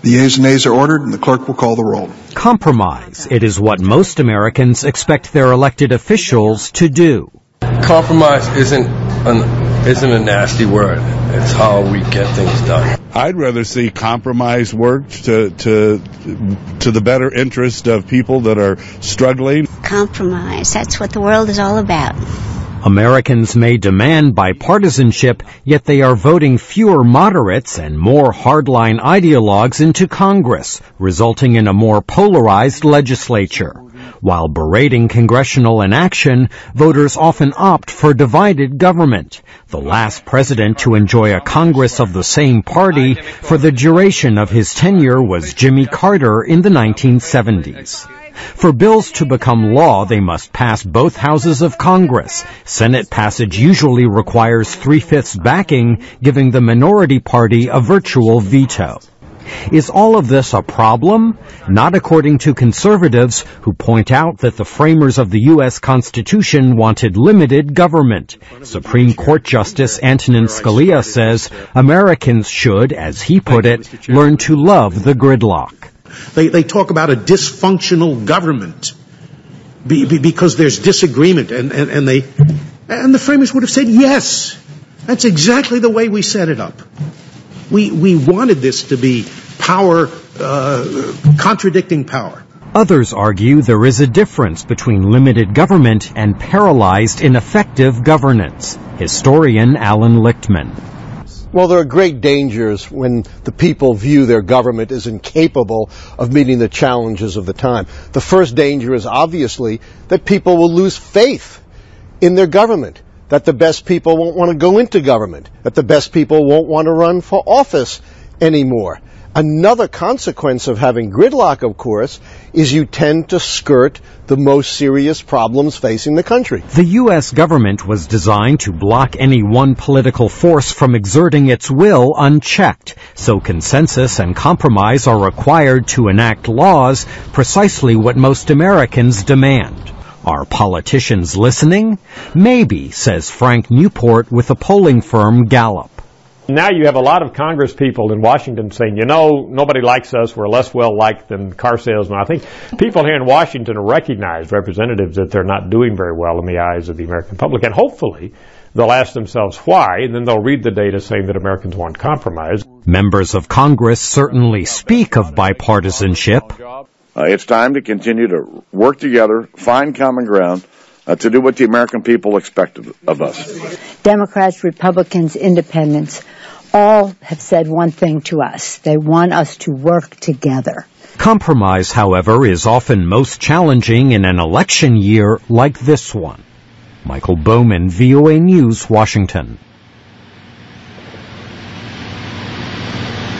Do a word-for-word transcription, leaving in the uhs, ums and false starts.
The yeas and nays are ordered, and the clerk will call the roll. Compromise. It is what most Americans expect their elected officials to do. Compromise isn't an, isn't a nasty word. It's how we get things done. I'd rather see compromise work to to to the better interest of people that are struggling. Compromise. That's what the world is all about. Americans may demand bipartisanship, yet they are voting fewer moderates and more hardline ideologues into Congress, resulting in a more polarized legislature. While berating congressional inaction, voters often opt for divided government. The last president to enjoy a Congress of the same party for the duration of his tenure was Jimmy Carter in the nineteen seventies. For bills to become law, they must pass both houses of Congress. Senate passage usually requires three-fifths backing, giving the minority party a virtual veto. Is all of this a problem? Not according to conservatives, who point out that the framers of the U S Constitution wanted limited government. Supreme Court Justice Antonin Scalia says Americans should, as he put it, learn to love the gridlock. They, they talk about a dysfunctional government be, be, because there's disagreement, and, and, and they and the framers would have said, yes, that's exactly the way we set it up. We we wanted this to be power, uh, contradicting power. Others argue there is a difference between limited government and paralyzed, ineffective governance. Historian Alan Lichtman. Well, there are great dangers when the people view their government as incapable of meeting the challenges of the time. The first danger is obviously that people will lose faith in their government, that the best people won't want to go into government, that the best people won't want to run for office anymore. Another consequence of having gridlock, of course, is you tend to skirt the most serious problems facing the country. The U S government was designed to block any one political force from exerting its will unchecked, so consensus and compromise are required to enact laws, precisely what most Americans demand. Are politicians listening? Maybe, says Frank Newport with the polling firm Gallup. Now you have a lot of Congress people in Washington saying, you know, nobody likes us. We're less well-liked than car salesmen. I think people here in Washington recognize, representatives, that they're not doing very well in the eyes of the American public. And hopefully they'll ask themselves why, and then they'll read the data saying that Americans want compromise. Members of Congress certainly speak of bipartisanship. Uh, it's time to continue to work together, find common ground, uh, to do what the American people expect of, of us. Democrats, Republicans, independents, all have said one thing to us. They want us to work together. Compromise, however, is often most challenging in an election year like this one. Michael Bowman, V O A News, Washington.